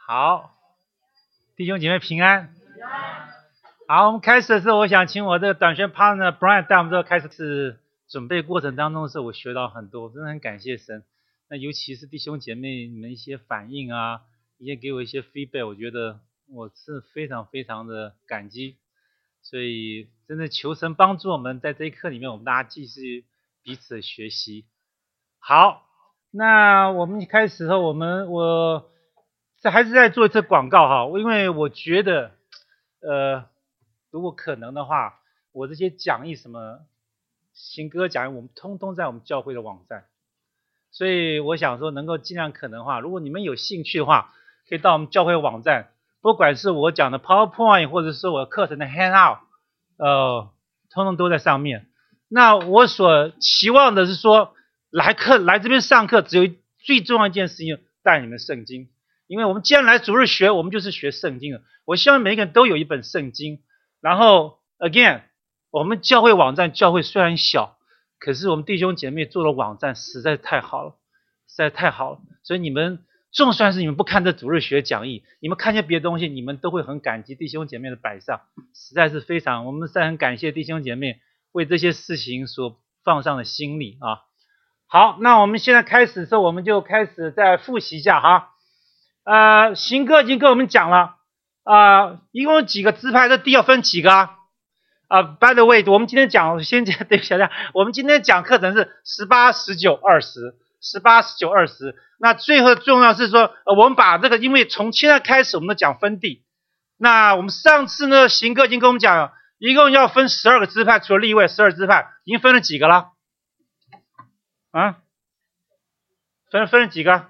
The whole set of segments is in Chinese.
好，弟兄姐妹平安。好，我们开始的时候，我想请我这个短宣 partner Brian 带我们这个开始准备过程当中的时候，我学到很多，真的很感谢神。那尤其是弟兄姐妹你们一些反应啊，一些给我一些 feedback， 我觉得我是非常非常的感激。所以真的求神帮助我们在这一课里面，我们大家继续彼此的学习。好，那我们开始后，我还是在做一次广告哈，因为我觉得如果可能的话，我这些讲义什么新歌讲义，我们通通在我们教会的网站。所以我想说，能够尽量可能的话，如果你们有兴趣的话，可以到我们教会网站，不管是我讲的 PowerPoint 或者是我课程的 Handout， 通通都在上面。那我所期望的是说，来这边上课，只有最重要一件事情，带你们圣经。因为我们既然来主日学，我们就是学圣经的。我希望每个人都有一本圣经。然后 again， 我们教会网站，教会虽然小，可是我们弟兄姐妹做的网站实在太好了，实在太好了。所以你们就算是你们不看这主日学讲义，你们看见别的东西，你们都会很感激弟兄姐妹的摆上，实在是非常，我们实在很感谢弟兄姐妹为这些事情所放上的心力啊。好，那我们现在开始的时候，我们就开始再复习一下哈。行哥已经跟我们讲了一共有几个支派，这地要分几个by the way， 我们今天讲对不起大家，我们今天讲课程是18、19、20 18、19、20。那最后重要是说我们把这个，因为从现在开始我们都讲分地。那我们上次呢，行哥已经跟我们讲了，一共要分12个支派，除了利未12支派，已经分了几个了分了几个？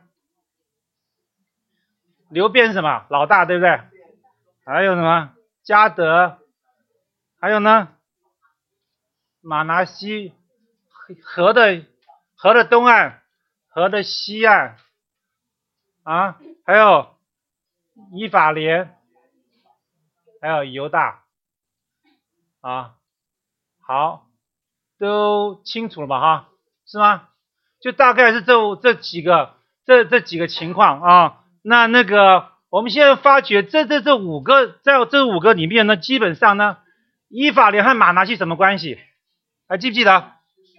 流便是什么？老大，对不对？还有什么？迦得，还有呢？马拿西，河的东岸，河的西岸还有以法莲，还有犹大好，都清楚了吧哈？是吗？就大概是这几个情况那个我们现在发觉这5个，在这5个里面呢，基本上呢，以法莲和马拿西什么关系？还记不记得？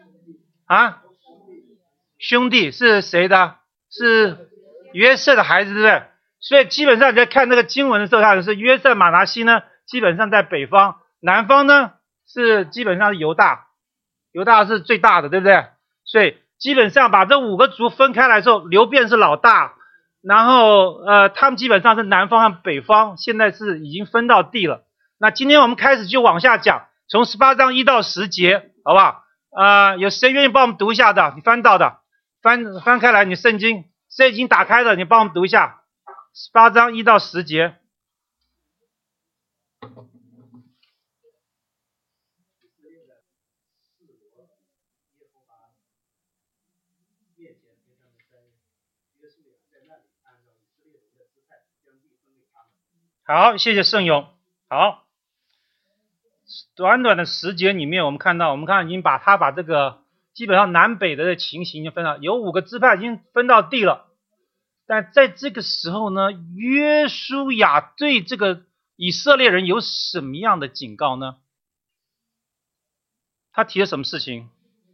兄弟是谁的？是约瑟的孩子，对不对？所以基本上你在看那个经文的时候，它是约瑟、马拿西呢，基本上在北方，南方呢是基本上是犹大是最大的，对不对？所以基本上把这5个族分开来之后，流便是老大。然后他们基本上是南方和北方，现在是已经分到地了。那今天我们开始就往下讲，从18章1到10节，好不好？有谁愿意帮我们读一下的？你翻到的，翻开来，你圣经谁已经打开了，你帮我们读一下18章1到10节。好，谢谢圣勇。好，短短的10节里面，我们看已经把这个基本上南北的情形就分了，有5个支派已经分到地了。但在这个时候呢，约书亚对这个以色列人有什么样的警告呢？他提了什么事情？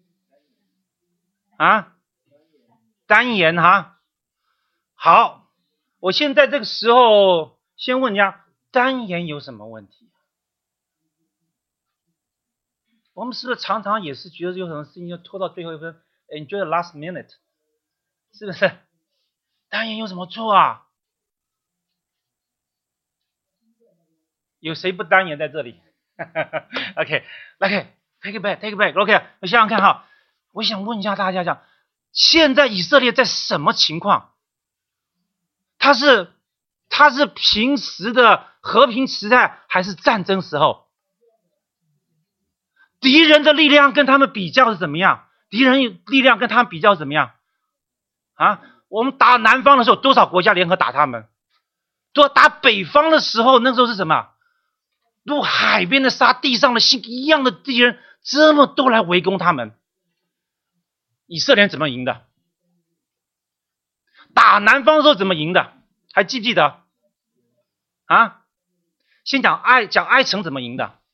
单言好，我现在这个时候先问人家，单言有什么问题？我们是不是常常也是觉得有什么事情就拖到最后一分 ，enjoy the last minute， 是不是？单言有什么错有谁不单言在这里？OK， take it back，OK， 我想想看哈，我想问一下大家现在以色列在什么情况？他是平时的和平时代还是战争时候？敌人的力量跟他们比较是怎么样？我们打南方的时候，多少国家联合打他们？打北方的时候，那时候是什么？如海边的沙，地上的星一样的敌人，这么多来围攻他们。以色列人怎么赢的？打南方的时候怎么赢的？还记不记得？ 啊？先讲埃城怎么赢的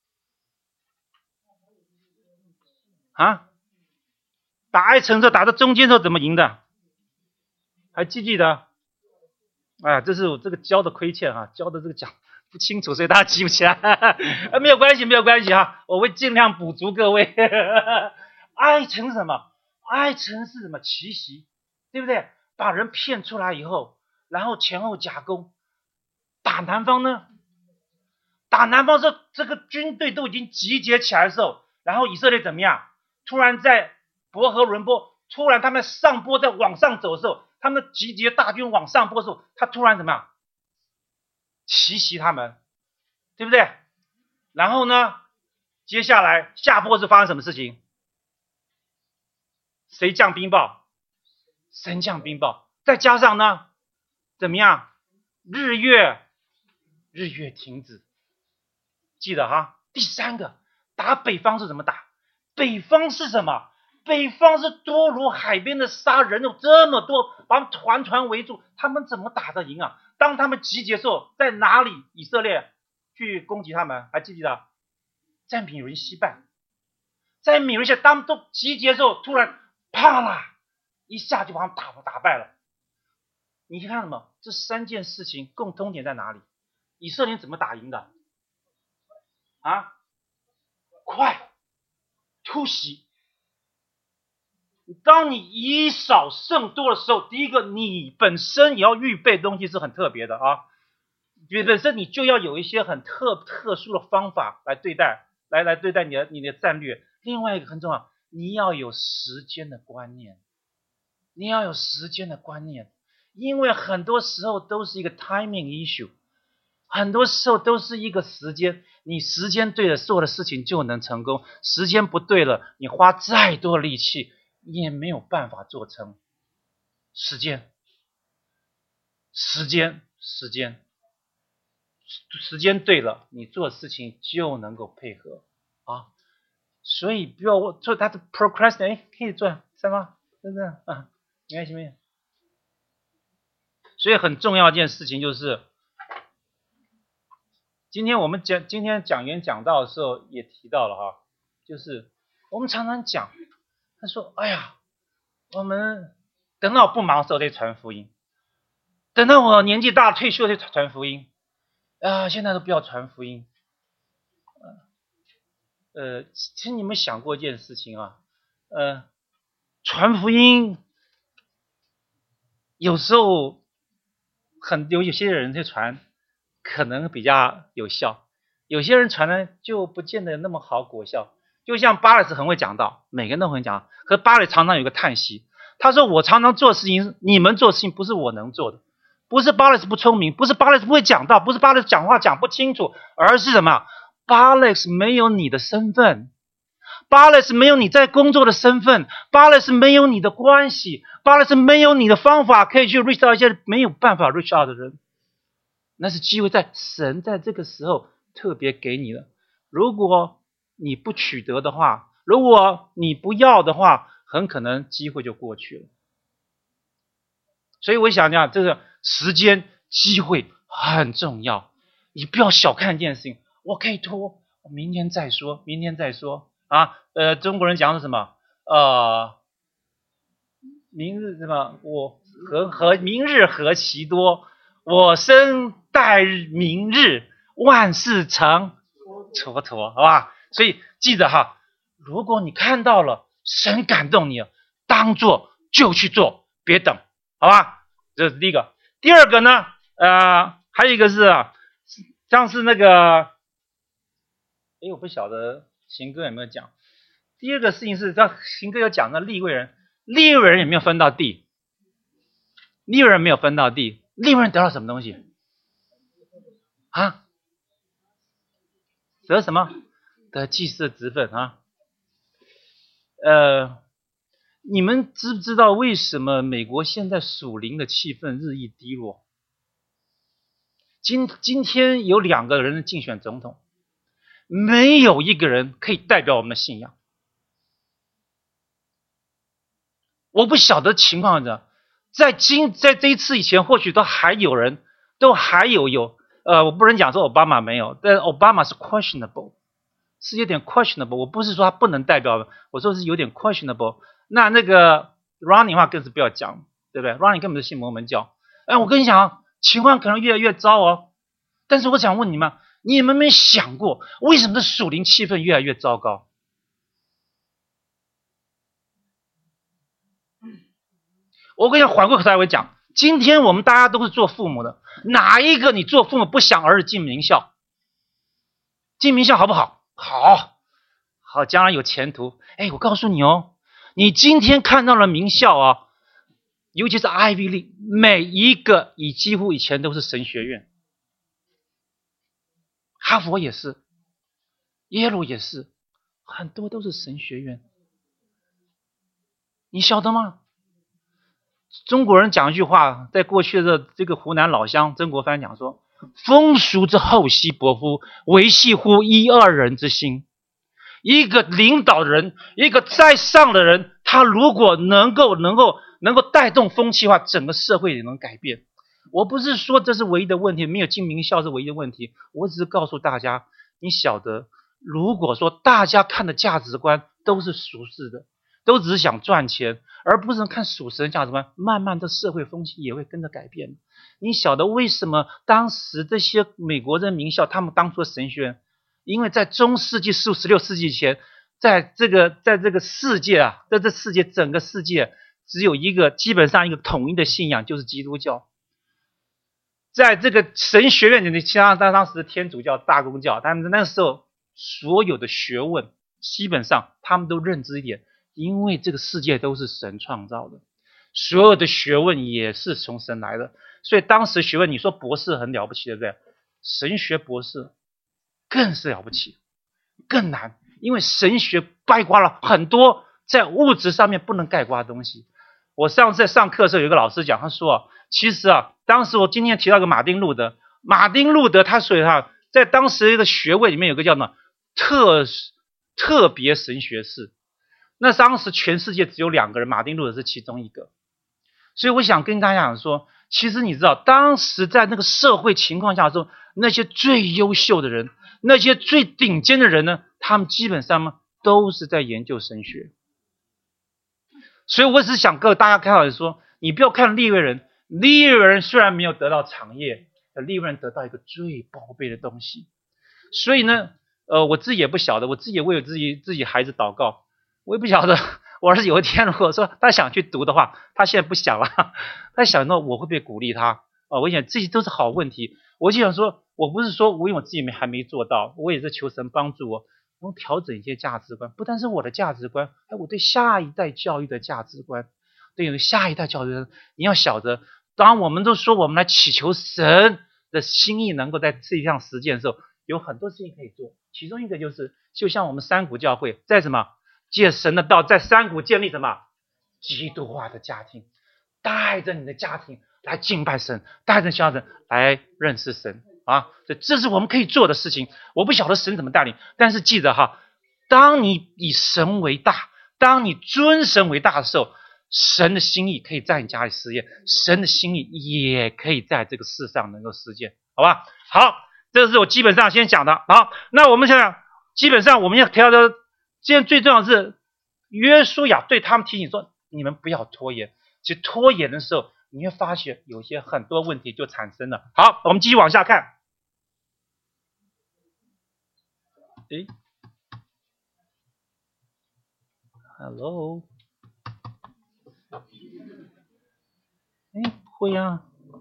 啊？打埃城之后，打到中间之后怎么赢的？还记不记得？哎，这是我这个教的亏欠啊，教的这个讲不清楚，所以大家记不起来。没有关系，没有关系哈，我会尽量补足各位。埃城是什么？埃城是什么？奇袭，对不对？把人骗出来以后，然后前后夹攻，打南方呢？打南方时候，这个军队都已经集结起来的时候，然后以色列怎么样？突然在伯和伦波，突然他们上坡在往上走的时候，他们集结大军往上坡的时候，他突然怎么样？奇袭他们，对不对？然后呢，接下来下坡是发生什么事情？谁降冰雹？神降冰雹，再加上呢，怎么样？日月停止，记得哈。第三个，打北方是怎么打？北方是什么？北方是多如海边的沙，人有这么多，把团团围住，他们怎么打得赢啊？当他们集结的时候，在哪里？以色列去攻击他们，还记不记得？在米伦西半，在米伦西半，他们都集结的时候，突然啪啦，一下就把他们打败了。你看什么？这三件事情共通点在哪里？以色列怎么打赢的？啊，快，突袭。当你以少胜多的时候，第一个，你本身也要预备东西是很特别的啊，本身你就要有一些很特殊的方法来对待，来对待你的战略。另外一个很重要，你要有时间的观念，因为很多时候都是一个 timing issue， 很多时候都是一个时间，你时间对了，做的事情就能成功；时间不对了，你花再多力气也没有办法做成。时间对了，你做事情就能够配合啊。所以不要做他的 procrastinate， 可以做什么？真的啊，没关系。所以很重要一件事情就是，今天讲员讲到的时候也提到了哈，就是我们常常讲，他说：“哎呀，我们等到我不忙的时候再传福音，等到我年纪大退休再传福音，啊，现在都不要传福音。”其实你们想过一件事情啊，传福音有时候有些人去传可能比较有效，有些人传呢就不见得那么好果效。就像巴勒斯很会讲道，每个人都会讲，可巴勒常常有个叹息，他说：“我常常做事情，你们做事情不是我能做的，不是巴勒斯不聪明，不是巴勒斯不会讲道，不是巴勒斯讲话讲不清楚，而是什么？巴勒斯没有你的身份。”巴勒斯没有你在工作的身份，巴勒斯没有你的关系，巴勒斯没有你的方法可以去 reach 到一些没有办法 reach out 的人，那是机会神在这个时候特别给你了。如果你不取得的话，如果你不要的话，很可能机会就过去了。所以我想讲，这个时间机会很重要，你不要小看一件事情，我可以拖，我明天再说啊，中国人讲的是什么？明日什么？我明日何其多，我生待明日，万事成蹉跎，好吧？所以记得哈，如果你看到了神感动你了，当做就去做，别等，好吧？这是第一个。第二个呢，还有一个是像是那个，我不晓得行哥有没有讲。第二个事情是，行哥有讲的利未人有没有分到地？利未人没有分到地，利未人得到什么东西？啊？得什么？得祭司的职分啊。你们知不知道为什么美国现在属灵的气氛日益低落？今天有2个人竞选总统，没有一个人可以代表我们的信仰。我不晓得情况的，在这一次以前，或许都还有人，都还有我不能讲说奥巴马没有，但是奥巴马是 questionable， 是有点 questionable。我不是说他不能代表，我说是有点 questionable。那个 Ronnie 的话更是不要讲，对不对 ？Ronnie 根本是信摩门教。我跟你讲啊，情况可能越来越糟哦。但是我想问你们，你们有没有想过，为什么这属灵气氛越来越糟糕？我跟你缓过头来，我讲，今天我们大家都是做父母的，哪一个你做父母不想儿子进名校？进名校好不好？好，将来有前途。我告诉你哦，你今天看到了名校啊，尤其是 Ivy League， 每一个几乎以前都是神学院，哈佛也是，耶鲁也是，很多都是神学院。你晓得吗？中国人讲一句话，在过去的这个湖南老乡曾国藩讲说：“风俗之厚兮薄乎，维系乎一二人之心。”一个领导人，一个在上的人，他如果能够带动风气的话，整个社会也能改变。我不是说这是唯一的问题，没有进名校是唯一的问题，我只是告诉大家，你晓得，如果说大家看的价值观都是俗世的，都只是想赚钱，而不是看属神的价值观，慢慢的社会风气也会跟着改变。你晓得为什么当时这些美国的名校，他们当初的神学院，因为在中世纪16世纪前，在这个世界啊，在这世界整个世界只有一个基本上一个统一的信仰，就是基督教。在这个神学院里面，像当时的天主教、大公教，他们那时候所有的学问，基本上他们都认知一点，因为这个世界都是神创造的，所有的学问也是从神来的，所以当时学问，你说博士很了不起，对不对？神学博士更是了不起，更难，因为神学概括了很多在物质上面不能概括的东西。我上次在上课的时候，有一个老师讲，他说其实当时我今天提到一个马丁路德他所以在当时一个学位里面有个叫呢特别神学士，那当时全世界只有2个人，马丁路德是其中一个。所以我想跟大家讲说，其实你知道，当时在那个社会情况下说，那些最优秀的人，那些最顶尖的人呢，他们基本上都是在研究神学。所以我只是想跟大家开玩笑说，你不要看利未人虽然没有得到产业，利未人得到一个最宝贝的东西。所以呢，我自己也不晓得，我自己也为自己孩子祷告，我也不晓得我儿子有一天如果说他想去读的话，他现在不想了，他想到我会不会鼓励他我想这些都是好问题。我就想说，我不是说因为我自己还没做到，我也是求神帮助我能调整一些价值观，不但是我的价值观，我对下一代教育的价值观，对下一代教育，你要晓得，当我们都说我们来祈求神的心意能够在这一项实践的时候，有很多事情可以做，其中一个就是就像我们山谷教会在什么借神的道，在山谷建立什么基督化的家庭，带着你的家庭来敬拜神，带着家人来认识神这是我们可以做的事情。我不晓得神怎么带领，但是记得当你以神为大，当你尊神为大的时候，神的心意可以在你家里实现，神的心意也可以在这个世上能够实现，好吧？好，这是我基本上先讲的。好，那我们想想，基本上我们要提到的，现在最重要的是约书亚对他们提醒说，你们不要拖延。其实拖延的时候，你会发现有些很多问题就产生了。好，我们继续往下看。Hello， 不会啊。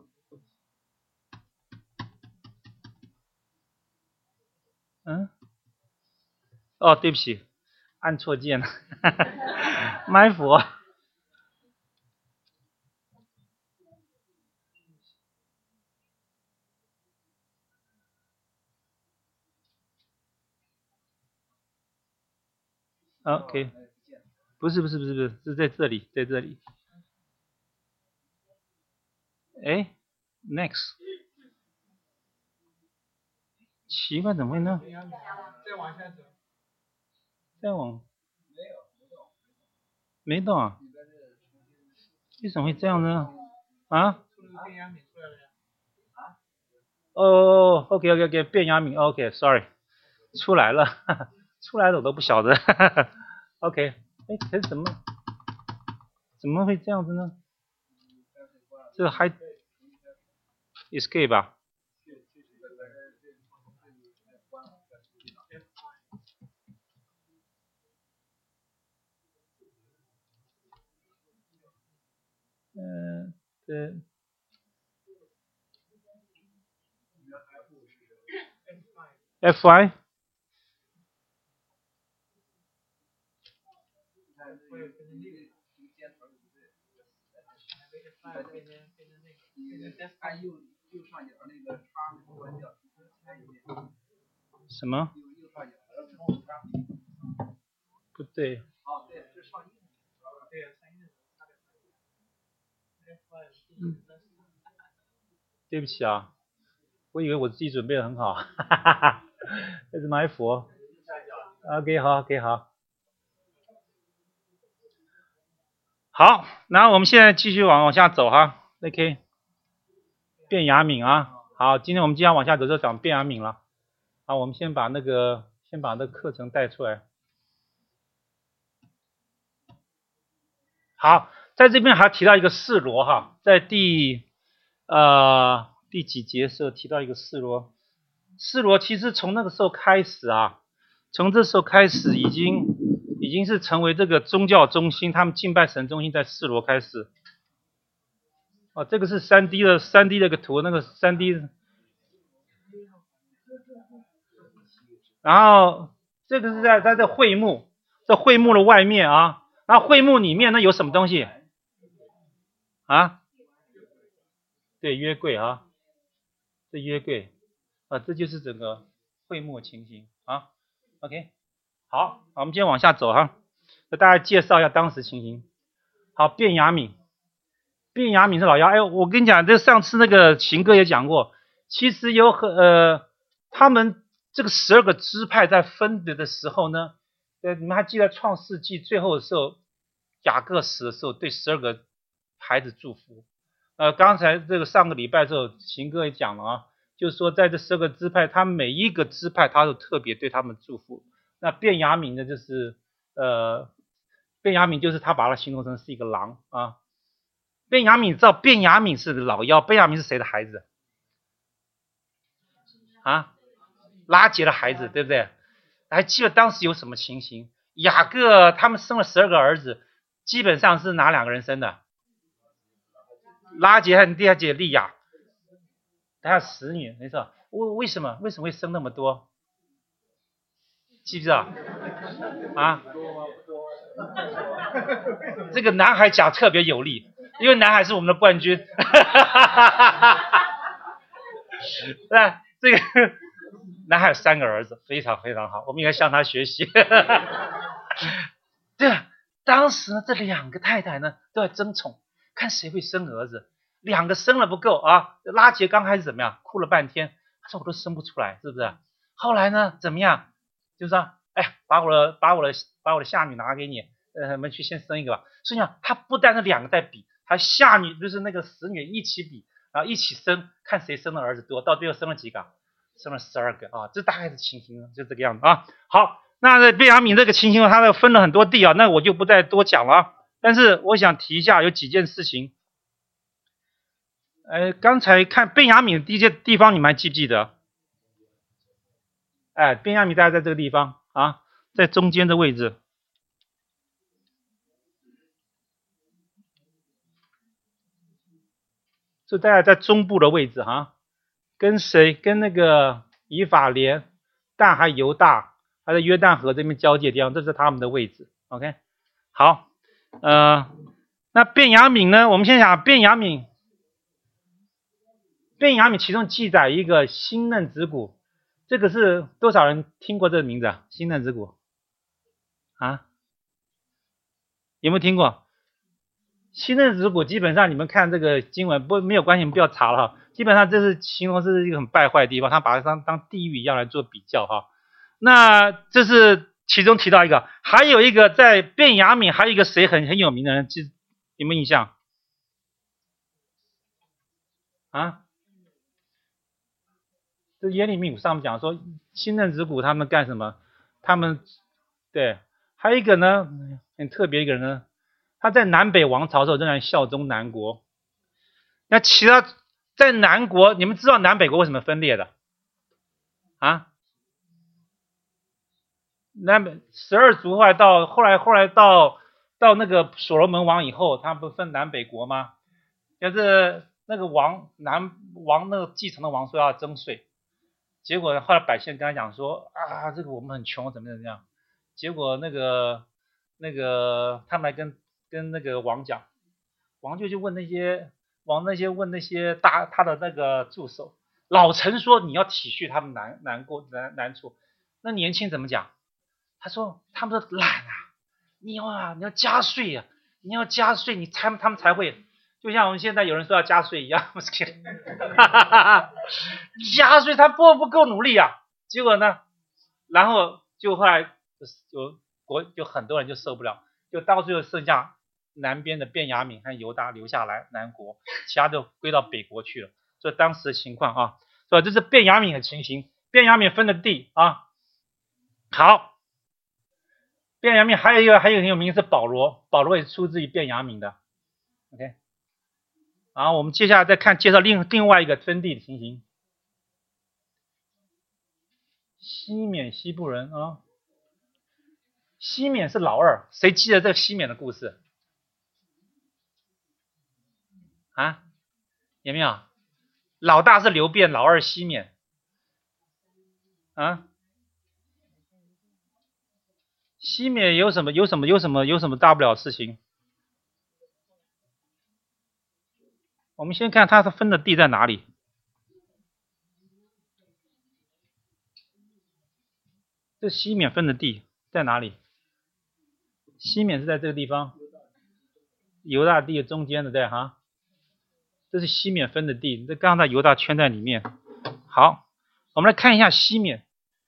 对不起，按错键了，埋伏。OK， 不是，是在这里，在这里。Next， 奇怪，怎么会呢？ 再往下走。 再往。没动啊？为什么会这样呢？ 哦，OK，卞雅敏 ，OK，sorry，出来了，出来了我都不晓得，OK，哎，可是怎么会这样子呢？这还 escape 吧对。FY 什么？不对。对不起啊，我以为我自己准备的很好，哈哈哈哈，这是埋伏。OK， 好，OK，好。好，然后我们现在继续往下走哈。OK， 卞雅敏啊，好，今天我们既然往下走就讲卞雅敏了。好，我们先把那个课程带出来。好，在这边还提到一个示罗哈，在第几节时候提到一个示罗。示罗其实从那个时候开始啊，从这时候开始已经是成为这个宗教中心，他们敬拜神中心在示罗开始。哦，这个是3D 的一个图，那个3D。然后这个是在这会幕，这会幕的外面啊，然后会幕里面呢有什么东西啊？对，约柜啊，这约柜啊，这就是整个会幕情形啊。OK， 好，我们今天往下走哈，给大家介绍一下当时情形。好，卞雅敏是老幺。哎，我跟你讲，这上次那个秦哥也讲过，其实有他们这个12个支派在分别的时候呢，你们还记得创世纪最后的时候，雅各死的时候对12个孩子祝福。刚才这个上个礼拜的时候，秦哥也讲了啊，就是说在这12个支派，他每一个支派他都特别对他们祝福。那卞雅敏呢，就是卞雅敏就是他把它形容成是一个狼啊。卞雅敏知道卞雅敏是老幺，卞雅敏是谁的孩子啊？拉结的孩子，对不对？还记得当时有什么情形？雅各他们生了12个儿子，基本上是哪2个人生的？拉结和第二姐利亚，还有使女，没错。为什么会生那么多？记不记得啊？这个男孩讲特别有力，因为男孩是我们的冠军。对，这个男孩有3个儿子，非常非常好，我们应该向他学习。对，当时呢，这2个太太呢都在争宠，看谁会生儿子。2个生了不够啊，拉结刚开始怎么样？哭了半天，他说我都生不出来，是不是？后来呢，怎么样？就是说，哎，把我的下女拿给你，我们去先生一个吧。所以呢，他不但是2个在比，还下女就是那个使女一起比，然后一起生，看谁生的儿子多，到最后生了几个？生了12个啊，这大概是情形，就这个样子啊。好，那卞雅敏这个情形，他分了很多地啊，那我就不再多讲了啊。但是我想提一下有几件事情。刚才看卞雅敏的第一些地方，你们还记不记得？哎，卞雅敏大概在这个地方啊，在中间的位置。这大概在中部的位置哈，跟谁？跟那个以法莲、但还犹大，还在约旦河这边交界的地方，这是他们的位置。OK， 好，那卞雅敏呢？我们先讲卞雅敏其中记载一个新嫩子骨，这个是多少人听过这个名字啊？新嫩子骨啊，有没有听过？新嫩子骨基本上你们看这个经文没有关系，你们不要查了哈。基本上这是形容是一个很败坏的地方，他把它当地狱一样来做比较哈。那这是其中提到一个，还有一个在卞雅敏，还有一个谁很有名的人，有没有印象啊？ 这耶利米书上面讲说，新任之谷他们干什么？他们对，还有一个呢，很特别一个人呢，他在南北王朝的时候仍然效忠南国。那其他在南国，你们知道南北国为什么分裂的？啊？南北12族后来到那个所罗门王以后，他不分南北国吗？就是那个南王那个继承的王说要征税，结果后来百姓跟他讲说啊，这个我们很穷，怎么样？结果那个他们来跟那个王讲，王就问那些他的那个助手，老臣说你要体恤他们难处，那年轻怎么讲？他说他们都懒啊，你要加税呀，你要加税，他们才会，就像我们现在有人说要加税一样，加税他不够努力啊，结果呢，然后就后来就很多人就受不了，就到最后剩下南边的便雅悯和犹大留下来南国，其他都归到北国去了。所以当时的情况啊，是吧？这是便雅悯的情形，便雅悯分的地啊。好。便雅悯还有一个很有名是保罗也是出自于便雅悯的 ，OK。然后我们接下来再介绍另外一个分地的情形，西缅西部人啊，西缅是老二，谁记得这个西缅的故事啊？有没有？老大是刘辩，老二西缅啊。西缅有什么大不了的事情？我们先看它分的地在哪里。这西缅分的地在哪里？西缅是在这个地方，犹大地中间的对哈，这是西缅分的地，这刚才犹大圈在里面。好，我们来看一下西缅。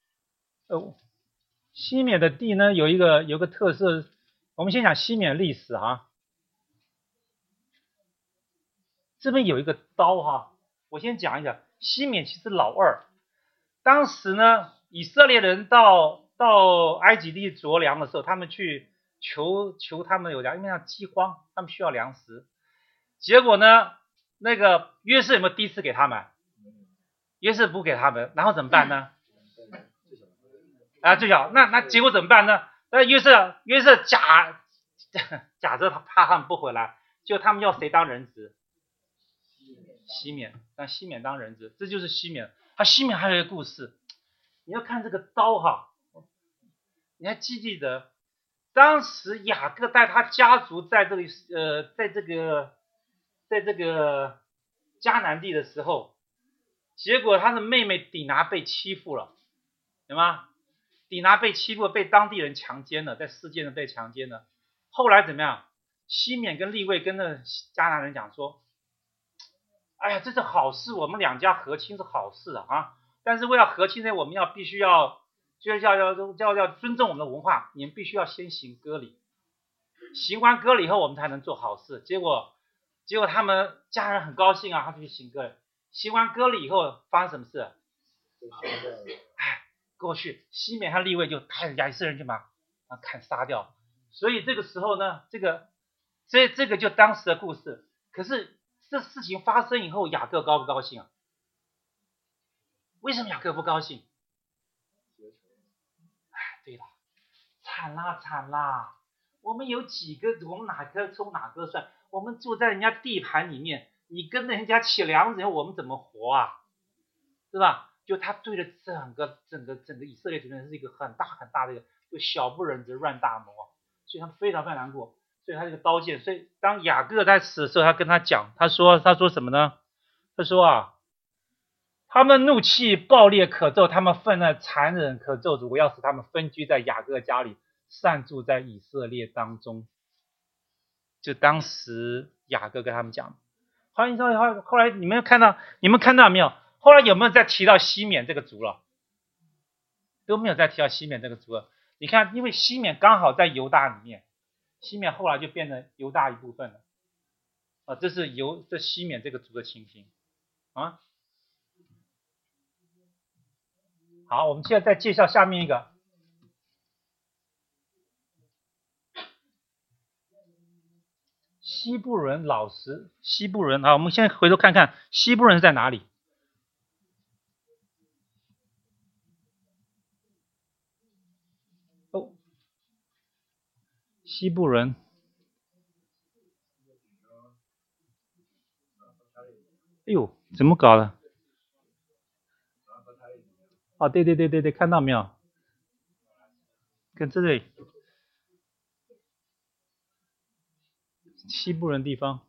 西缅的地呢有个特色，我们先讲西缅历史哈。这边有一个刀哈，我先讲一下，西缅其实老二。当时呢，以色列人到埃及地着粮的时候，他们去求他们有粮，因为饥荒，他们需要粮食。结果呢，那个约瑟有没有第一次给他们？约瑟不给他们，然后怎么办呢？最小，那结果怎么办呢？那约瑟假设他怕他们不回来，就他们要谁当人质？西缅，让西缅当人质，这就是西缅。西缅还有一个故事，你要看这个刀哈，你还记得当时雅各带他家族在这个迦南地的时候，结果他的妹妹底拿被欺负了，对吗？底拿被欺负，被当地人强奸了，在世界上被强奸了。后来怎么样？西缅跟利未跟那迦南人讲说，哎呀，这是好事，我们两家和亲是好事啊！但是为了和亲呢，我们必须要尊重我们的文化，你们必须要先行割礼，行完割礼以后，我们才能做好事。结果他们家人很高兴啊，他就去行割礼。行完割礼以后，发生什么事？过去西缅和利未就派亚斯人就把砍杀掉。所以这个时候呢，这个就当时的故事。可是这事情发生以后，雅各高不高兴啊？为什么雅各不高兴？对了，惨啦！我们有几个，我们哪个从哪个算？我们住在人家地盘里面，你跟人家起梁子，我们怎么活啊？是吧？就他对着整个以色列这边是一个很大的一个，就小不忍则乱大谋，所以他们非常难过。所以他这个刀剑，所以当雅各在死的时候，他跟他讲，他说什么呢？他说他们怒气暴烈可咒，他们愤怒残忍可咒诅，我要使他们分居在雅各家里，散住在以色列当中。就当时雅各跟他们讲。后来你们看到没有？后来有没有再提到西缅这个族了？都没有再提到西缅这个族了。你看，因为西缅刚好在犹大里面，西缅后来就变成犹大一部分了。这是西缅这个族的情形啊。 好，我们现在再介绍下面一个。西部人老实，西部人啊，我们先回头看看西部人在哪里。哦，西部人，哎呦，怎么搞的？哦，对，看到没有？跟这里西部人地方。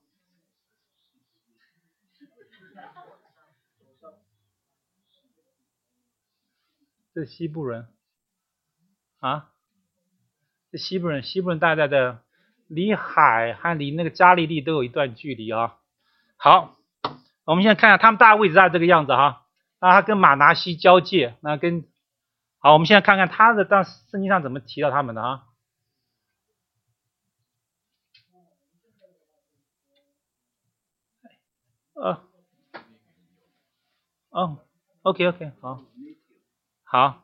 这西部人啊，这西部人大概的离海和离那个加利利都有一段距离啊。好，我们现在看看他们大概位置在这个样子哈。那它跟马拿西交界，那跟好，我们现在看看他的当圣经上怎么提到他们的啊。OK， 好。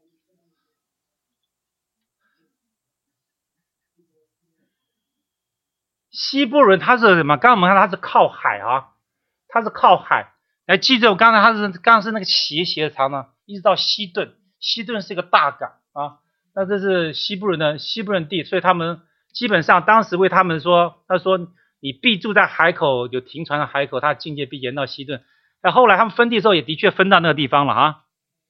西部人他是什么？刚刚我们看他是靠海啊，他是靠海。来，记着我刚才刚是那个斜的长呢，一直到西顿，西顿是一个大港啊。那这是西部人地，所以他们基本上当时为他们说，他说你必住在海口，有停船的海口，他境界必延到西顿。那后来他们分地的时候也的确分到那个地方了啊。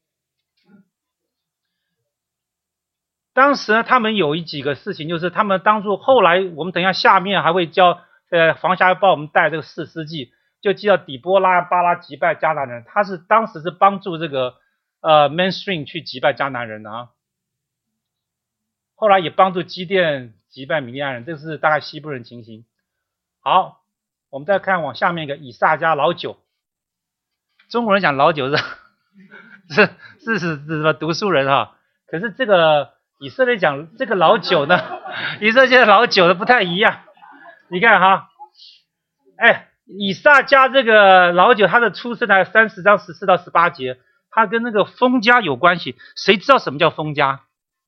当时呢，他们有几个事情，就是他们当初后来我们等一下下面还会教黄霞帮我们带这个士师记，就记到底波拉巴拉击败迦南人，他是当时是帮助这个mainstream 去击败迦南人的啊。后来也帮助基甸击败米利暗人，这是大概西部人情形。好，我们再看往下面一个以萨迦老九，中国人讲老九是什么读书人哈，可是这个以色列讲这个老九呢，以色列老九的不太一样。你看哈，哎，以萨迦这个老九他的出生在30章14到18节，他跟那个封家有关系。谁知道什么叫封家？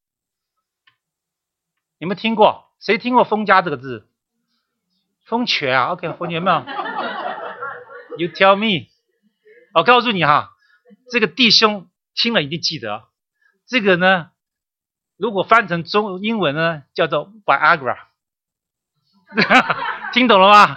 有没有听过？谁听过封家这个字？封爵啊 ，OK， 封爵有没有 ？You tell me， 我告诉你哈，这个弟兄听了一定记得。这个呢，如果翻成英文呢，叫做 Viagra， 听懂了吗？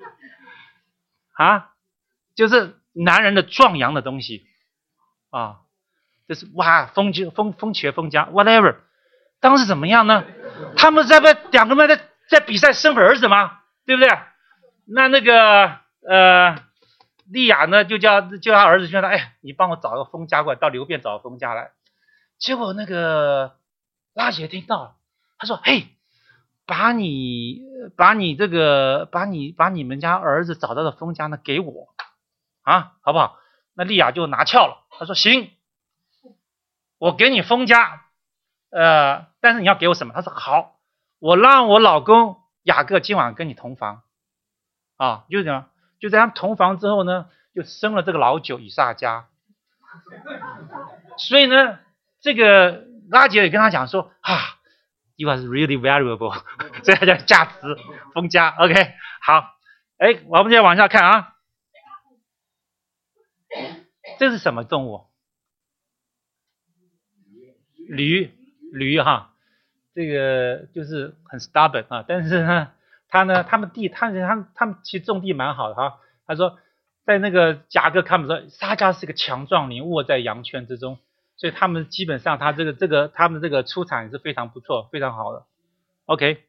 啊，就是男人的壮阳的东西啊，就是哇，封爵、封家 ，whatever。当时怎么样呢？他们两个人在比赛生儿子吗？对不对？那个利亚呢，就叫他儿子劝他，哎，你帮我找个封家过来，到刘辩找个封家来。结果那个拉结听到了，他说：“嘿，把你们家儿子找到的封家呢给我啊，好不好？”那利亚就拿翘了，他说：“行，我给你封家，但是你要给我什么？”他说：“好，我让我老公雅各今晚跟你同房啊，就这样，就在他们同房之后呢，就生了这个老九以萨迦。所以呢，这个拉结也跟他讲说啊。You are really valuable， 所以它叫价值封家。OK， 好，哎，我们再往下看啊，这是什么动物？驴哈，这个就是很 stubborn 啊，但是呢，他们其实种地蛮好的哈。他说，在那个雅各看不说，撒迦是个强壮灵，卧在羊圈之中。所以他们基本上，他们这个出产也是非常不错，非常好的。OK，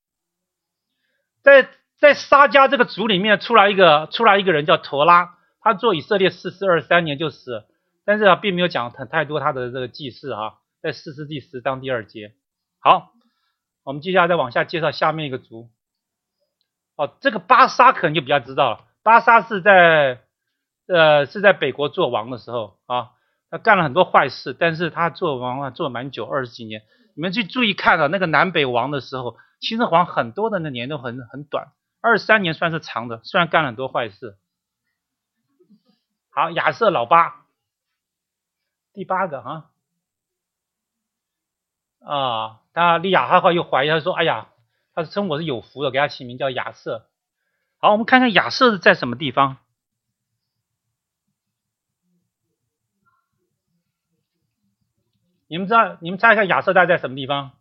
在撒迦这个族里面出来一个人叫陀拉，他做以色列士师23年就死了，但是并没有讲太多他的这个记事啊，在士师第10章第2节。好，我们接下来再往下介绍下面一个族。哦，这个巴沙可能就比较知道了，巴沙是在北国做王的时候啊。他干了很多坏事，但是他做王做了蛮久，20几年。你们去注意看啊，那个南北王的时候，秦始皇很多的那年都很短，23年算是长的，虽然干了很多坏事。好，亚瑟老八， 第8个他利亚哈又怀疑，他说：“哎呀，他称我是有福的，给他起名叫亚瑟。”好，我们看看亚瑟是在什么地方？你们猜一看亚瑟在什么地方？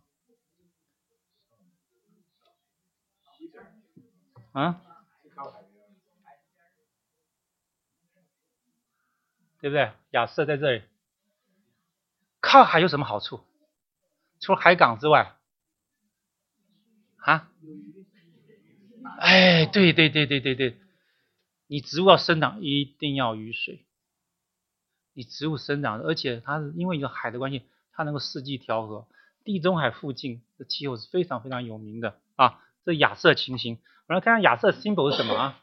对不对？亚瑟在这里，靠海有什么好处？除了海港之外，哎，对，你植物要生长一定要雨水，你植物生长，而且它是因为有海的关系，它能够四季调和。地中海附近的气候是非常非常有名的这亚瑟情形。我们来看看亚瑟 symbol 是什么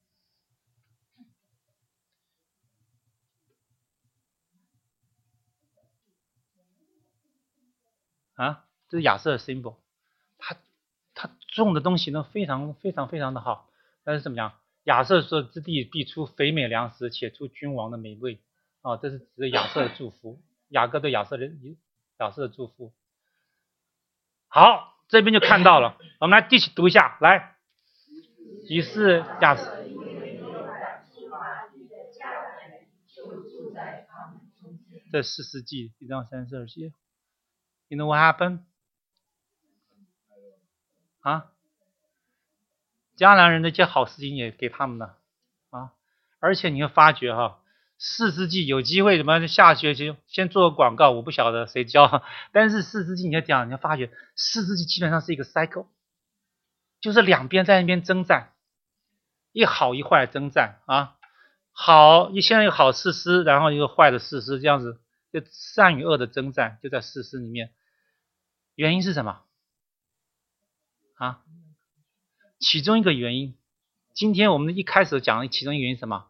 这是亚瑟的 symbol， 他种的东西呢非常的好，但是怎么样？亚瑟说：“之地必出肥美粮食，且出君王的美味。”这是指亚瑟的祝福，雅各对亚瑟的祝福。好，这边就看到了，我们来一起读一下，来，于是亚瑟。这4世纪1章32节 ，You know what happened？迦南人的一些好事情也给他们了而且你会发觉4世纪有机会，什么下学期先做个广告，我不晓得谁教，但是4世纪你要讲，你要发觉4世纪基本上是一个 cycle， 就是两边在那边征战，一好一坏征战好，现在一个好士师，然后一个坏的士师，这样子就善与恶的征战就在士师里面。原因是什么其中一个原因，今天我们一开始讲的其中一个原因是什么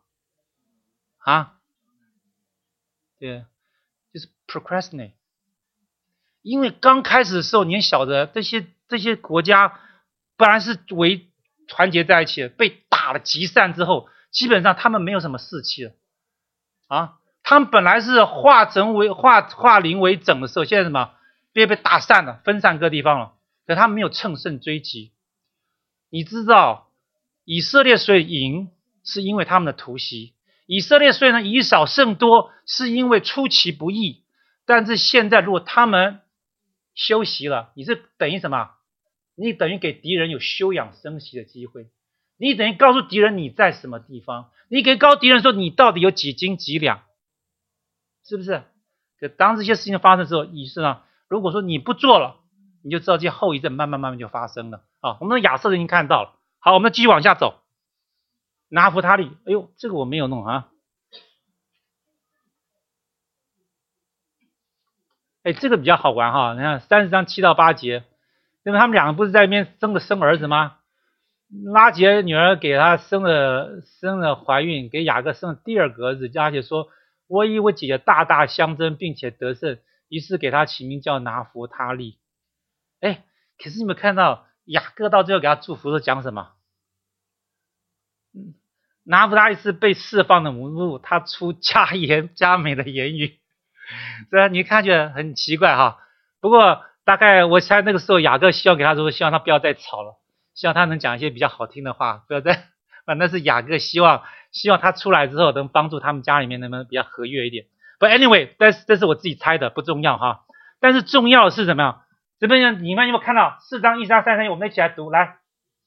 对，就是 procrastinate。因为刚开始的时候，你也晓得这些国家本来是团结在一起的，被打了集散之后，基本上他们没有什么士气了他们本来是化零为整的时候，现在什么被打散了，分散各地方了，可他们没有乘胜追击。你知道以色列所以赢是因为他们的突袭，以色列虽然以少胜多是因为出其不意，但是现在如果他们休息了，你是等于什么？你等于给敌人有休养生息的机会，你等于告诉敌人你在什么地方，你可以告诉敌人说你到底有几斤几两，是不是？可当这些事情发生的时候，于是呢，如果说你不做了，你就知道这些后遗症慢慢就发生了我们的亚瑟已经看到了。好，我们继续往下走。拿弗他利，哎呦，这个我没有弄这个比较好玩你看30章7到8节，因为他们两个不是在那边生儿子吗？拉结女儿给他生了怀孕，给雅各生了第2个儿子。拉结说：“我以我姐姐大大相争，并且得胜，于是给他起名叫拿弗他利。”可是你们看到雅各到最后给他祝福是讲什么？拿弗他利是被释放的母鹿，他出佳言佳美的言语。虽然你看觉得很奇怪不过大概我猜那个时候雅各希望给他说，希望他不要再吵了，希望他能讲一些比较好听的话，不要再，反正是雅各希望他出来之后能帮助他们家里面能不能比较和悦一点。But anyway， 这是我自己猜的，不重要但是重要的是什么样？这边你们有没有看到4章1章3章，我们一起来读来。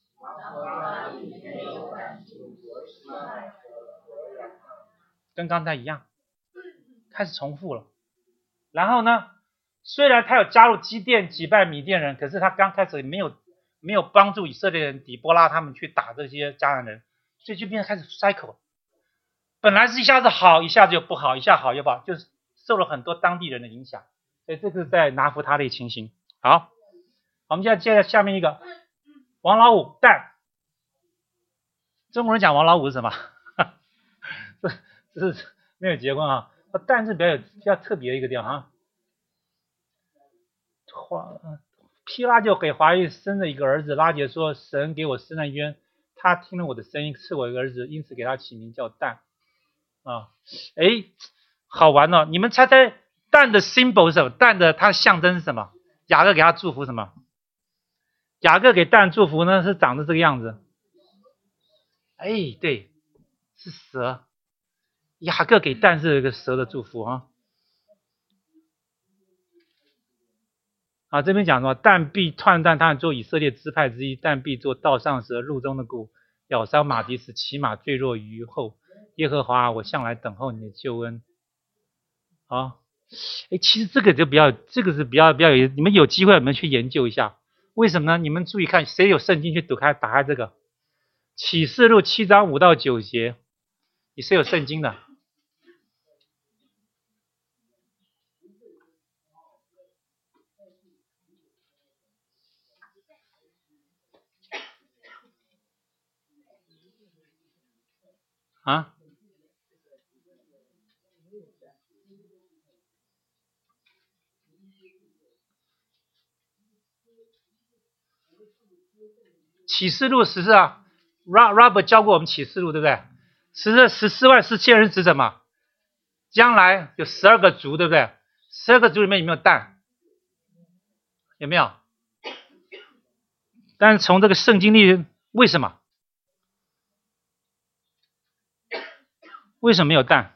跟刚才一样，开始重复了。然后呢，虽然他有加入基甸击败米甸人，可是他刚开始没有帮助以色列人底波拉他们去打这些迦南人，所以就变成开始 cycle。本来是一下子好，一下子又不好，一下好又不好，就是受了很多当地人的影响。所以这个是在拿弗他利情形。好，我们现在接着下面一个王老五但。中国人讲王老五是什么？这是没有结婚但是比较特别的一个地方毗拉就给怀孕生了一个儿子，拉结说神给我生了冤，他听了我的声音赐我一个儿子，因此给他起名叫但好玩哦！你们猜猜蛋的 symbol 是什么？蛋的它的象征是什么？雅各给他祝福什么？雅各给蛋祝福呢是长得这个样子。哎，对，是蛇。雅各给蛋是一个蛇的祝福啊。啊，这边讲说，但必篡蛋，他做以色列支派之一，但必做道上蛇，路中的骨，咬伤马蹄，使骑马坠落于后。耶和华，我向来等候你的救恩。啊，哎，其实这个就比较，这个是比较有，你们有机会你们去研究一下，为什么呢？你们注意看，谁有圣经去打开这个启示录7章5到9节，你是有圣经的。啊？启示录14啊 ，Robert 教过我们启示录，对不对？14万4千人指什么？将来有12个族，对不对？12个族里面有没有蛋？有没有？但是从这个圣经里，为什么？为什么没有蛋？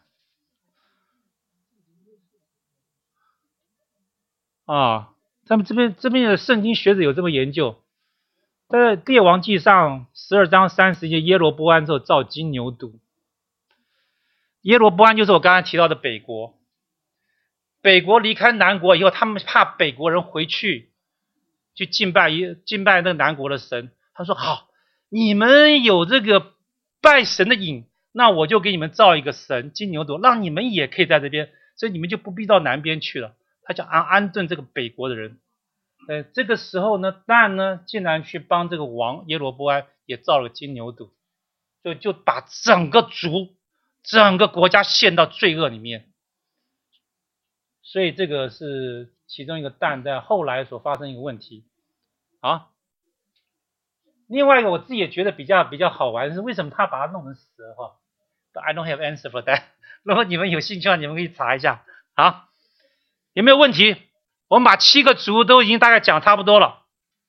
啊，他们这边的圣经学者有这么研究，在列王记上12章30节，耶罗波安之后造金牛犊。耶罗波安就是我刚才提到的北国。北国离开南国以后，他们怕北国人回去敬拜那个南国的神。他说好，你们有这个拜神的瘾，那我就给你们造一个神金牛犊，让你们也可以在这边，所以你们就不必到南边去了。他叫安顿这个北国的人。这个时候呢，但呢竟然去帮这个王耶罗波安也造了金牛犊，就把整个族整个国家陷到罪恶里面。所以这个是其中一个但在后来所发生一个问题。好，另外一个我自己也觉得比较好玩是为什么他把它弄成蛇哈 ？But I don't have answer for that 。如果你们有兴趣的话，你们可以查一下。好，有没有问题？我们把7个族都已经大概讲差不多了，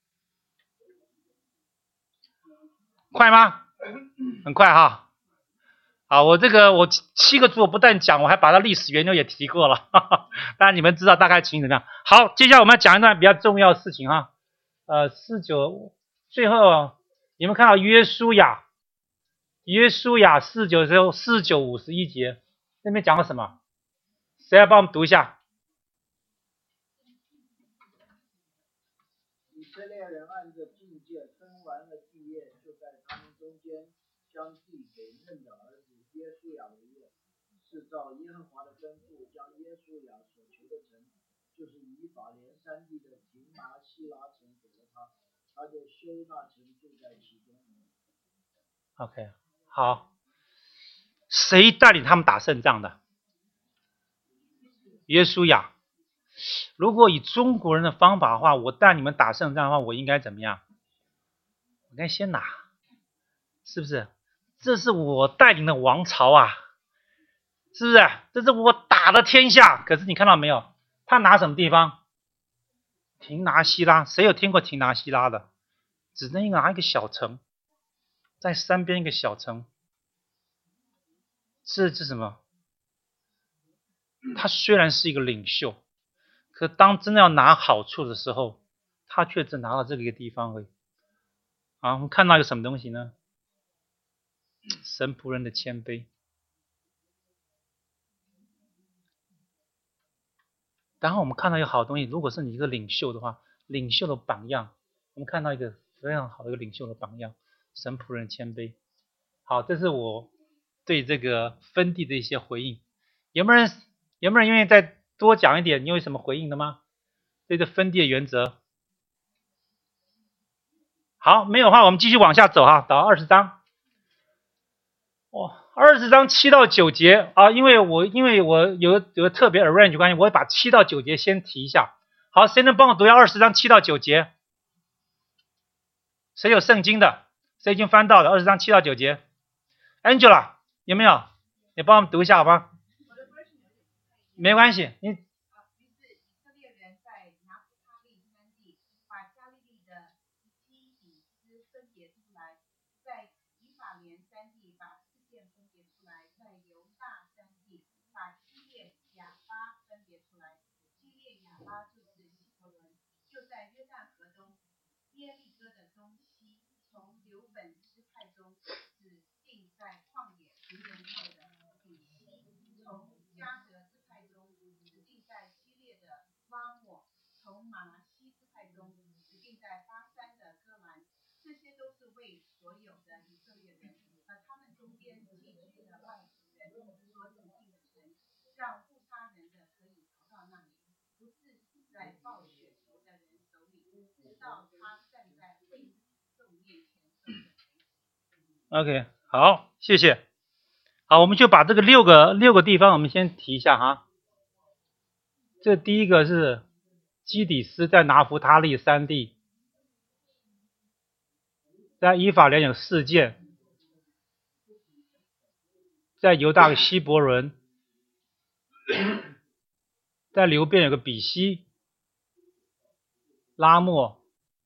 快吗？很快哈。好，我7个族我不但讲，我还把它历史源流也提过了，当然你们知道大概情形怎么样。好，接下来我们要讲一段比较重要的事情哈。49最后你们看到约书亚49时候49、51节那边讲了什么？谁来帮我们读一下？ 以色列人按着境界分完了地业，就在他们中间将地给嫩的儿子约书亚为业，是照耶和华的吩咐，将约书亚所求的城，就是以法莲山地的亭拿西拉城给了他，他就修那城，住在其中。 OK， 好，谁带领他们打胜仗的？约书亚。如果以中国人的方法的话，我带你们打胜仗的话，我应该怎么样？我应该先拿，是不是？这是我带领的王朝啊，是不是？这是我打的天下。可是你看到没有？他拿什么地方？亭拿西拉。谁有听过亭拿西拉的？只能拿一个小城，在山边一个小城。这是什么？他虽然是一个领袖，可当真的要拿好处的时候，他却只拿到这个地方而已。啊，我们看到一个什么东西呢？神仆人的谦卑。然后我们看到一个好东西，如果是你一个领袖的话，领袖的榜样，我们看到一个非常好的一个领袖的榜样，神仆人谦卑。好，这是我对这个分地的一些回应。有没有人愿意再多讲一点？你有什么回应的吗？对这分地的原则。好，没有的话我们继续往下走哈，到20章。20章7到9节啊，因为我有个特别 arrange 关系，我把7到9节先提一下。好，谁能帮我读一下20章7到9节？谁有圣经的？谁已经翻到的20章7到9节 ？Angela 有没有？你帮我们读一下好吗？ 没关系，你于是以色列人在拿弗他利山地把加利利的基比斯分别出来，在以法莲山地把事件分别出来，在犹大山地把基列亚巴分别出来。基列亚巴就是希伯伦，就在约旦河东耶利哥的东西，从流本支派中指定在旷野平原上的比西，从迦得支派中指定在基列的拉莫，从马拿西支派中指定在巴山的戈兰，这些都是为所有的以色列人和他们中间寄居的外族人所指定的城，让不杀人的可以逃到那里，不致死在暴雪球的人手里，直到他站在会众面前受审为止。 OK， 好，谢谢。好，我们就把这个六个地方我们先提一下哈。这第一个是基底斯在拿弗他利山地，在以法莲有4件，在犹大有希伯伦，在流便有个比西、拉莫、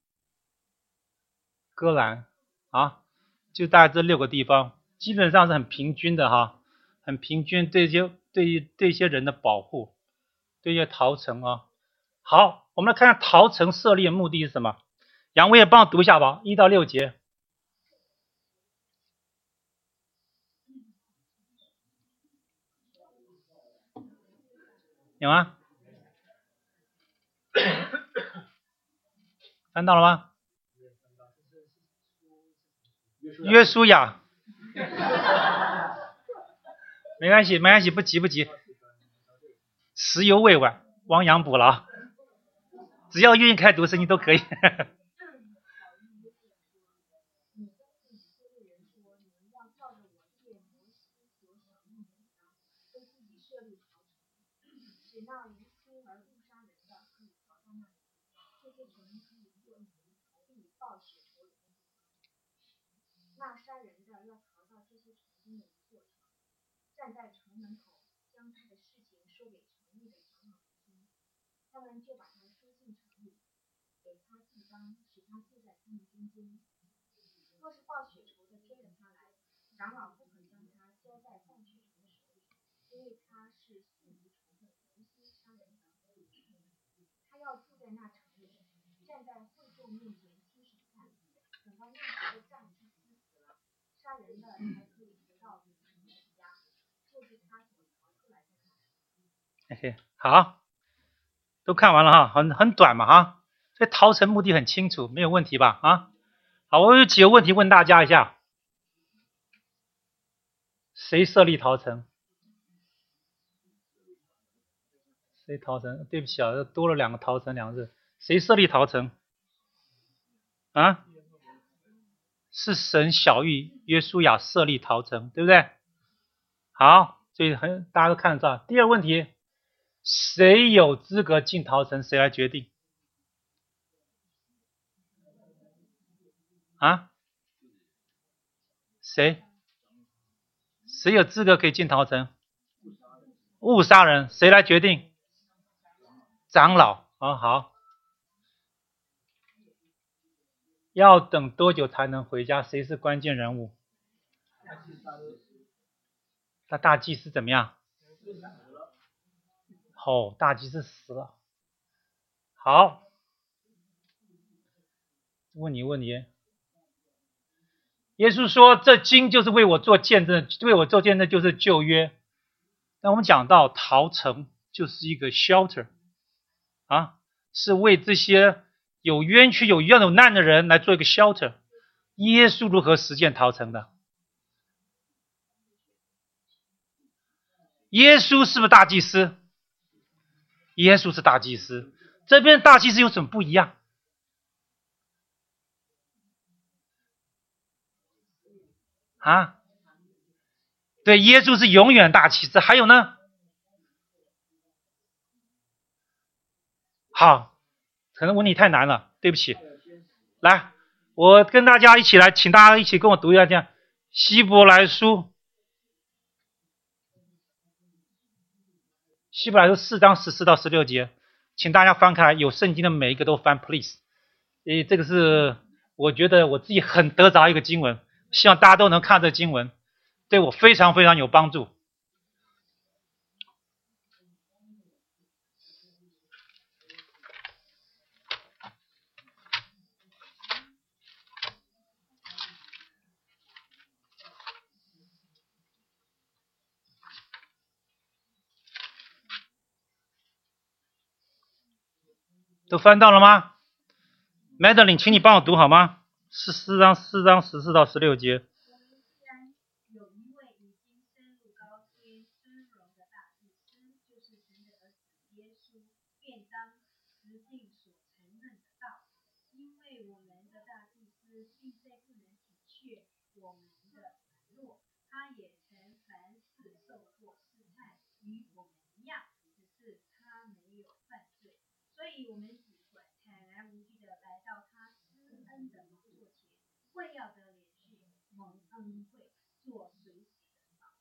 戈兰啊，就大概这6个地方，基本上是很平均的哈，很平均对一些人的保护，对一些逃城啊。好，我们来看看逃城设立的目的是什么？杨威也帮我读一下吧，1到6节。有吗？翻到了吗？约书亚，没关系，不急，时犹未晚，亡羊补牢，只要愿意开读圣经都可以。 那杀人的要逃到这些城中的一座城，站在城门口，将他的事情说给城里的长老们听。他们就把他输进城里，给他地方，使他住在他们中间。若是报血仇的追了他来，长老不可将他交在报血仇的手里，因为他是素无仇的无心杀人的。他要住在那城里，站在会众面前听审判，等到那时的战士死了，杀人的才可以回到主城的家，就是他所逃出来的那城。 好，都看完了哈，很短嘛哈，所以逃城目的很清楚，没有问题吧啊？好，我有几个问题问大家一下，谁设立逃城？谁逃城？对不起啊，多了2个逃城2个字，谁设立逃城？啊？是神晓谕约书亚设立逃城，对不对？好，所以大家都看得到。第二个问题，谁有资格进逃城？谁来决定？啊？谁有资格可以进逃城？误杀人，谁来决定？长老啊，好。要等多久才能回家？谁是关键人物？那大祭司怎么样？哦，大祭司死了。好，问你，耶稣说这经就是为我做见证，为我做见证就是旧约。那我们讲到逃城就是一个 shelter 啊，是为这些有冤屈有难的人来做一个 shelter。耶稣如何实践逃城的？耶稣是不是大祭司？耶稣是大祭司。这边大祭司有什么不一样？啊？对，耶稣是永远大祭司。还有呢？好，可能问题太难了，对不起。来，我跟大家一起来，请大家一起跟我读一下这样希伯来书希伯来书4章14到16节，请大家翻开，有圣经的每一个都翻 please。这个是我觉得我自己很得着一个经文，希望大家都能看这个经文，对我非常非常有帮助。都翻到了吗 ？Madeline， 请你帮我读好吗？是4章14到16节。 有一位已经升入高天尊荣的大祭司，就是神的儿子耶稣，便当实尽所承认的道。因为我们的大祭司并非不能体恤我们的软弱，他也曾凡事受过试探，与我们一样，只是他没有犯罪。所以我们只管坦然无惧的来到他施恩的宝座前，为要得连续蒙恩惠，做随喜的祷。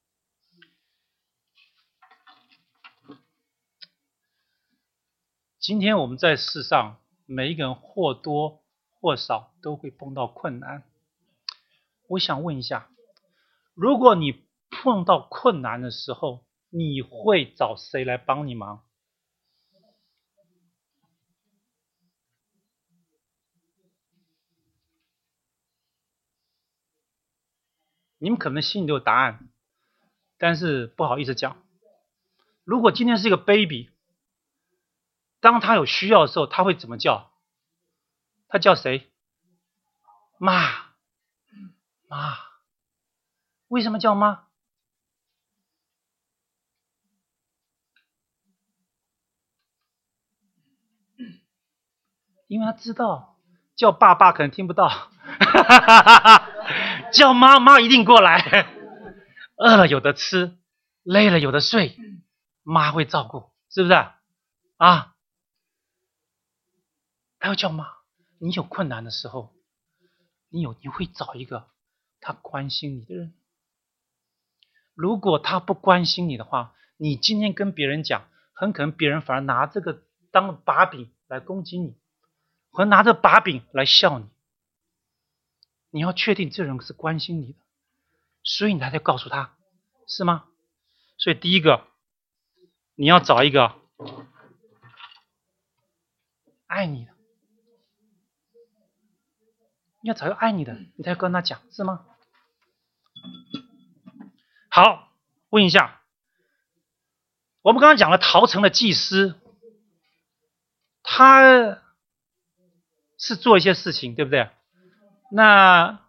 今天我们在世上，每一个人或多或少都会碰到困难。我想问一下，如果你碰到困难的时候，你会找谁来帮你忙？你们可能心里都有答案，但是不好意思讲。如果今天是一个 baby， 当他有需要的时候，他会怎么叫？他叫谁？妈，妈。为什么叫妈？因为他知道叫爸爸可能听不到，叫妈妈一定过来。饿了有的吃，累了有的睡，妈会照顾，是不是啊？他要叫妈。你有困难的时候，你会找一个他关心你的人。如果他不关心你的话，你今天跟别人讲，很可能别人反而拿这个当把柄来攻击你，或拿着把柄来笑你。你要确定这人是关心你的，所以你才得告诉他，是吗？所以第一个，你要找一个爱你的，你要找一个爱你的，你才跟他讲，是吗？好，问一下，我们刚刚讲了陶城的祭司，他是做一些事情，对不对？那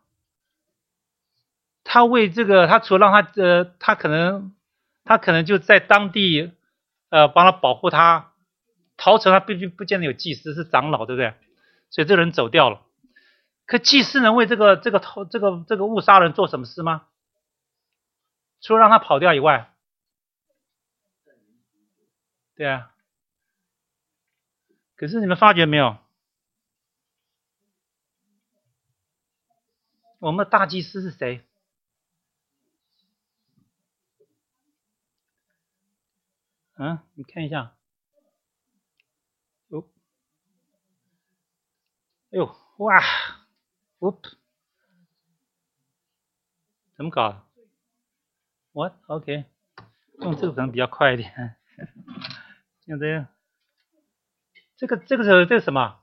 他为这个，他除了让他可能就在当地帮他保护他。陶城他并不见得有祭司，是长老，对不对？所以这人走掉了。可祭司能为这个误杀人做什么事吗？除了让他跑掉以外，对啊。可是你们发觉没有，我们的大祭司是谁？你看一下。哎呦，哇，怎么搞？What? OK， 用这个可能比较快一点。用这个，这个是什么？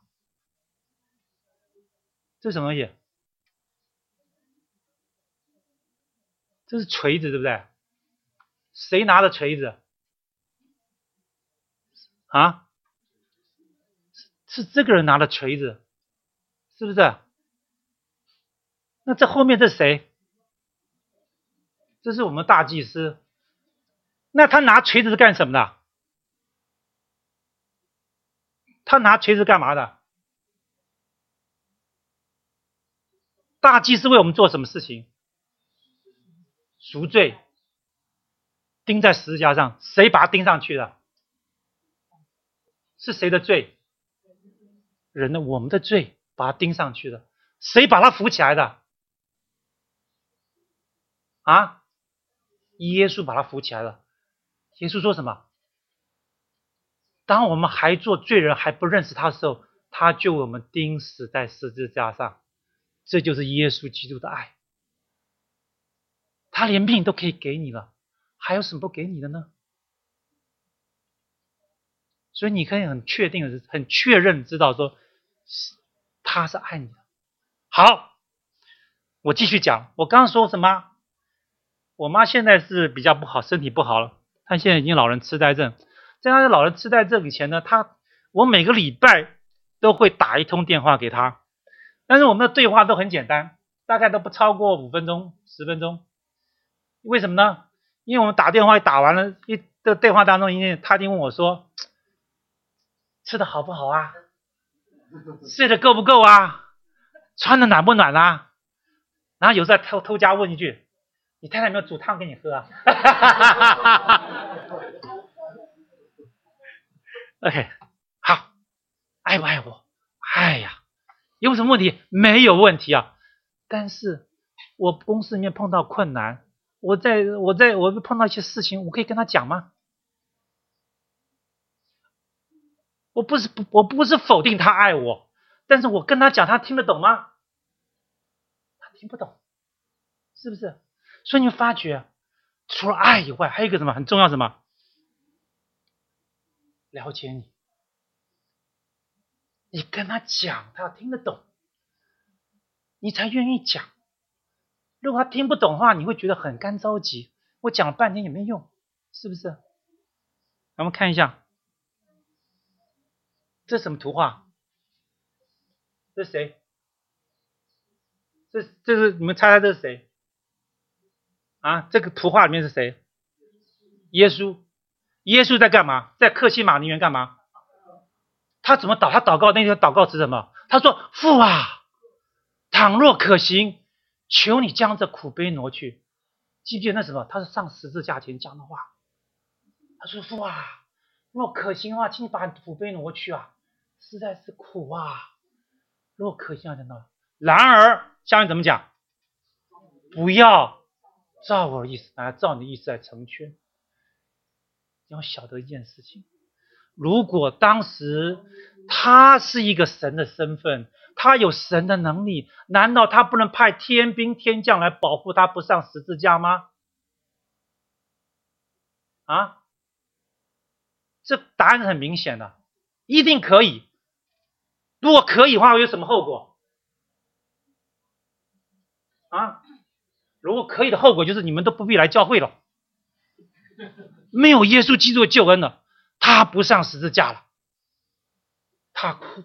这是什么东西？这是锤子，对不对？谁拿的锤子？啊？是这个人拿的锤子，是不是？那这后面这是谁？这是我们大祭司。那他拿锤子是干什么的？他拿锤子干嘛的？大祭司为我们做什么事情？赎罪，钉在十字架上，谁把他钉上去的？是谁的罪？人的，我们的罪把他钉上去的。谁把他扶起来的？啊？耶稣把他扶起来了。耶稣说什么？ 当我们还做罪人还不认识他的时候，他就为我们钉死在十字架上。这就是耶稣基督的爱。他连命都可以给你了，还有什么不给你的呢？所以你可以很确定的、很确认知道说，他是爱你的。好，我继续讲。我刚刚说什么？我妈现在是比较不好，身体不好了，她现在已经老人痴呆症。在她的老人痴呆症以前呢，我每个礼拜都会打一通电话给她，但是我们的对话都很简单，大概都不超过5分钟、10分钟。为什么呢？因为我们打电话打完了，这对话当中，她一定问我说，吃的好不好啊？睡得够不够啊？穿的暖不暖啊？然后有时候偷加问一句，你太太有没有煮汤给你喝啊？OK， 好，爱不爱我？爱呀。有什么问题？没有问题啊。但是我公司里面碰到困难，我碰到一些事情，我可以跟他讲吗？我不是否定他爱我，但是我跟他讲，他听得懂吗？他听不懂，是不是？所以你发觉，除了爱以外，还有一个什么很重要？什么？了解你。你跟他讲，他要听得懂，你才愿意讲。如果他听不懂的话，你会觉得很干着急，我讲了半天也没用，是不是？我们看一下，这是什么图画？这是谁？这是你们猜猜这是谁？啊，这个图画里面是谁？耶稣。耶稣在干嘛？在客西马尼园干嘛？他怎么祷？他祷告那个祷告是什么？他说：“父啊，倘若可行，求你将这苦杯挪去。”记不记得那什么？他是上十字架前讲的话。他说：“父啊，若可行的话，请你把苦杯挪去啊，实在是苦啊。若可行的话，然而下面怎么讲？不要照我的意思，来照你的意思来成全。”你要晓得一件事情，如果当时他是一个神的身份，他有神的能力，难道他不能派天兵天将来保护他不上十字架吗？啊，这答案是很明显的，一定可以。如果可以的话，会有什么后果？啊，如果可以的后果就是你们都不必来教会了。没有耶稣基督的救恩了，他不上十字架了，他哭，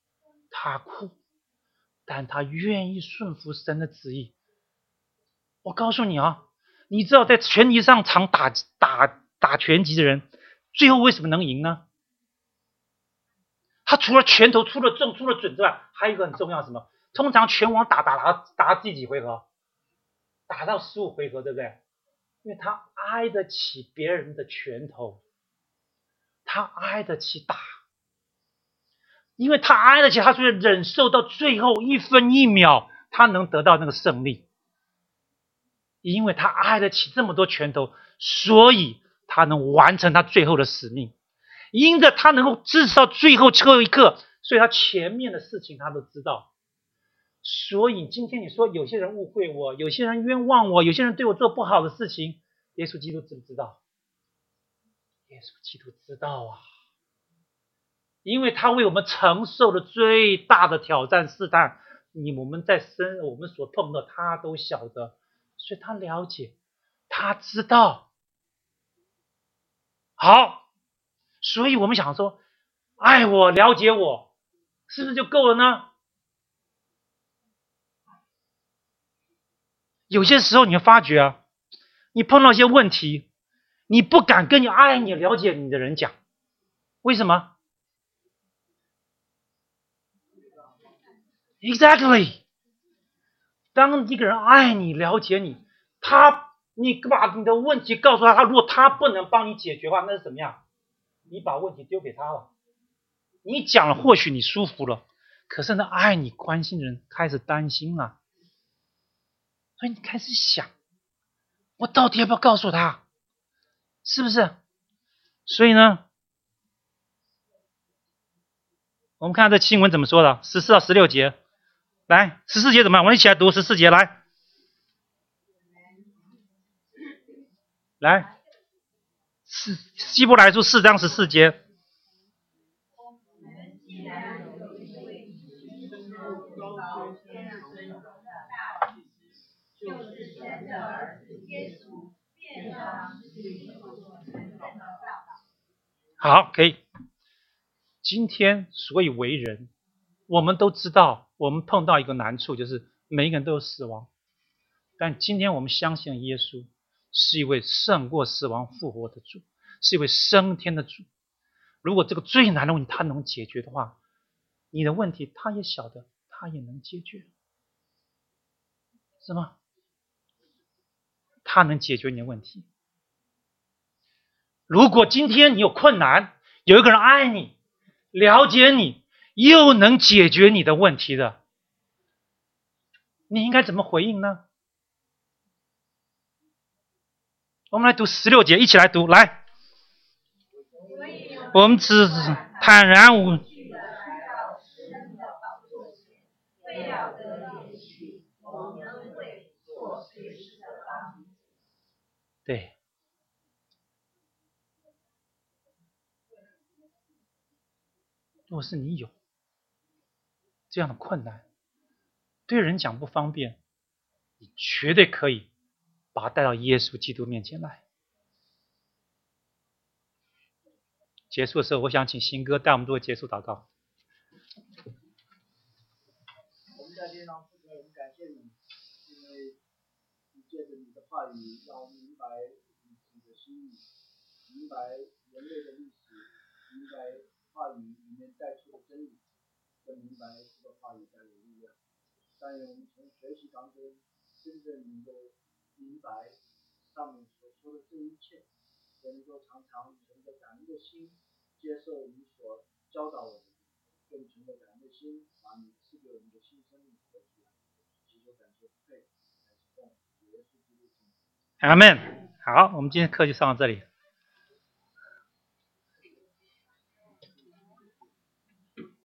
但他愿意顺服神的旨意。我告诉你啊，你知道在拳击上场打拳击的人，最后为什么能赢呢？他除了拳头出了重出了准之外，还有一个很重要什么？通常拳王打第几回合？打到15回合，对不对？因为他挨得起别人的拳头，他挨得起打，因为他挨得起，他所以忍受到最后1分1秒，他能得到那个胜利。因为他挨得起这么多拳头，所以他能完成他最后的使命。因着他能够至少最后一刻，所以他前面的事情他都知道。所以今天你说有些人误会我，有些人冤枉我，有些人对我做不好的事情，耶稣基督知不知道？耶稣基督知道啊，因为他为我们承受了最大的挑战试探，我们所碰到他都晓得，所以他了解，他知道。好，所以我们想说，爱我了解我，是不是就够了呢？有些时候你会发觉啊，你碰到一些问题，你不敢跟你爱你了解你的人讲，为什么 ？Exactly。当一个人爱你了解你，你把你的问题告诉他，如果他不能帮你解决的话，那是怎么样？你把问题丢给他了，你讲了，或许你舒服了，可是那爱你关心的人开始担心了。所以你开始想，我到底要不要告诉他？是不是？所以呢， 我们看这经文怎么说的，14到16节。来，14节怎么样？我们一起来读14节，来。来，希伯来书4章14节。好，可以。今天所以为人，我们都知道，我们碰到一个难处，就是每一个人都有死亡。但今天我们相信耶稣是一位胜过死亡复活的主，是一位升天的主。如果这个最难的问题他能解决的话，你的问题他也晓得，他也能解决，是吗？他能解决你的问题。如果今天你有困难，有一个人爱你，了解你，又能解决你的问题的，你应该怎么回应呢？我们来读16节，一起来读，来。我们只坦然无惧，对。如果是你有这样的困难，对人讲不方便，你绝对可以把他带到耶稣基督面前来。结束的时候，我想请新哥带我们做结束祷告。 我们在天上父神，我们感谢你，因为你借着你的话语，让我们明白你的心意，明白人类的历史，明白话语里面带出的真理，更明白这个话语带有力量。但愿我们从学习当中真正能够明白上面所说的这一切，也能够常常存着感恩的心接受你所教导我们，更存着感恩的心把你赐给我们的新生命活出来。祈求感谢配，还是奉耶稣基督。 阿们。好，我们今天课就上到这里。